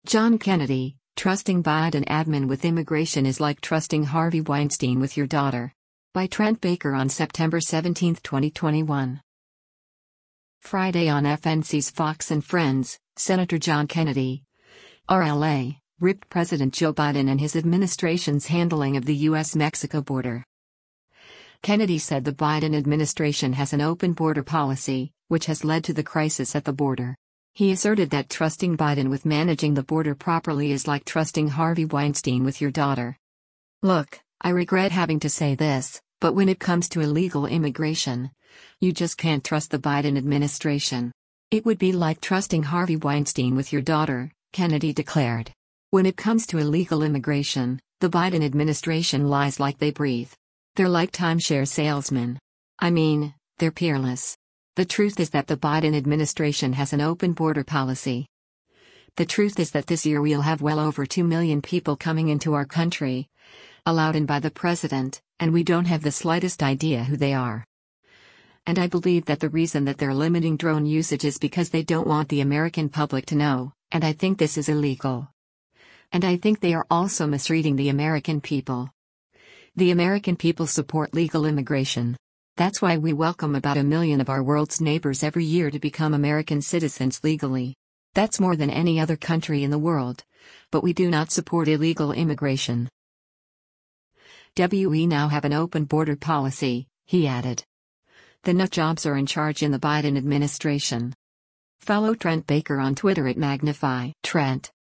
John Kennedy, trusting Biden admin with immigration is like trusting Harvey Weinstein with your daughter. By Trent Baker on September 17, 2021. Friday on FNC's Fox and Friends, Senator John Kennedy, RLA, ripped President Joe Biden and his administration's handling of the U.S.-Mexico border. Kennedy said the Biden administration has an open border policy, which has led to the crisis at the border. He asserted that trusting Biden with managing the border properly is like trusting Harvey Weinstein with your daughter. Look, I regret having to say this, but when it comes to illegal immigration, you just can't trust the Biden administration. It would be like trusting Harvey Weinstein with your daughter, Kennedy declared. When it comes to illegal immigration, the Biden administration lies like they breathe. They're like timeshare salesmen. I mean, they're peerless. The truth is that the Biden administration has an open border policy. The truth is that this year we'll have well over 2 million people coming into our country, allowed in by the president, and we don't have the slightest idea who they are. And I believe that the reason that they're limiting drone usage is because they don't want the American public to know, and I think this is illegal. And I think they are also misreading the American people. The American people support legal immigration. That's why we welcome about 1 million of our world's neighbors every year to become American citizens legally. That's more than any other country in the world. But we do not support illegal immigration. We now have an open border policy, he added. The nut jobs are in charge in the Biden administration. Follow Trent Baker on Twitter at Magnify Trent.